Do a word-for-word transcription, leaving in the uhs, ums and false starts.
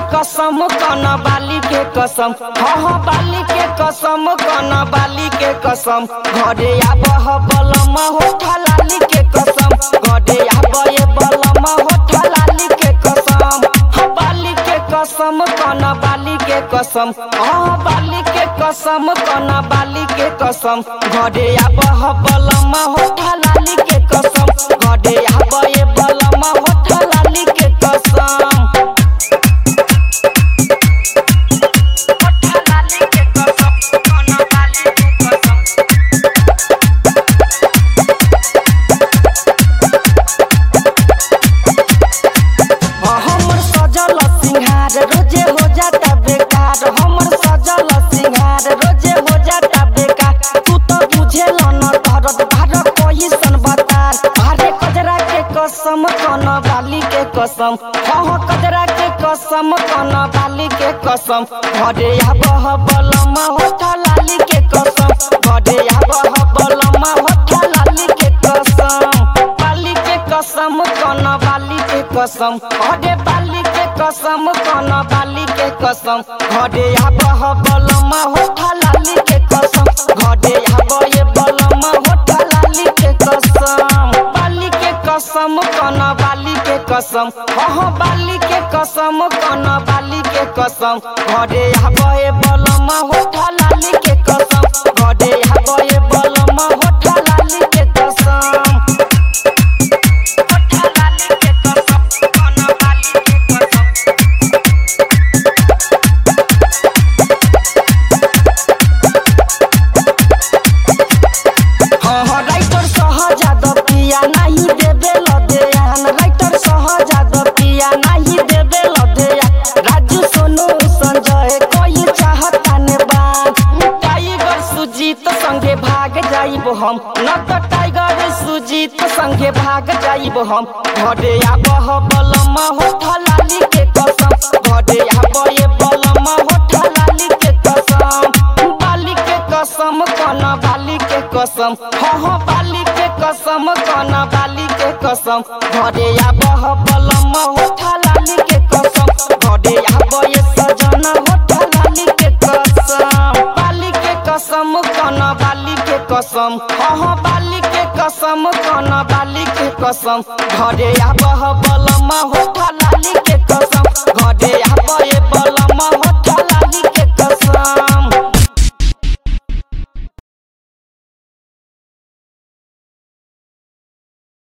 कसम कन बाली के कसम हाँ हाँ बाली के कसम कन बाली के कसम घरे आबह बलम होठा लाली के कसम घरे आबे बलम होठा लाली के कसम हाँ बाली के कसम कन बाली के कसम हाँ बाली के कसम कन बाली के कसम घरे आबह बलम होठा लाली के कसम घरे आबे बलम होठा लाली के कसम रोजे हो जाता बेकार हमर सजल सिंगार रोजे हो जाता बेकार तू तो बुझेल न धरत भार कैसन बतार भारे कजरा के कसम कन बाली के कसम हाँ कजरा के कसम कन बाली के कसम घरे आबह बलम होठा लाली के कसम घरे आबह बलम होठा लाली के कसम बाली के कसम कन बाली के कसम घरे बाली के कसम कन बाली के कसम घरे आबह बलम होठा लाली के कसम घरे आबे बलम होठा लाली के कसम बाली के कसम कन बाली के कसम हाँ बाली के कसम कन बाली के कसम घरे आबे बलम होठा लाली के कसम घरे आबे बलम होठा लाली के कसम नहीं देवे लदेयान राइटर सहजाद पिया नहीं देवे लदेयान राजू सोनू संजय कोई चाहता ने बान टाइगर सुजीत संगे भाग जाइब हम न तो टाइगर सुजीत संगे भाग जाइब हम घरे आबह बलम होठा लाली के कसम घरे आबे बलम होठा लाली के कसम बाली के कसम कन बाली के कसम हाँ हाँ बाली के कसम कन बाली के कसम घरे आबह बलम होठा लाली के कसम घरे आबे सजन होठा लाली के कसम बाली के कसम कन बाली के कसम हाँ हाँ बाली के कसम कन बाली के कसम घरे आबह बलम होठा लाली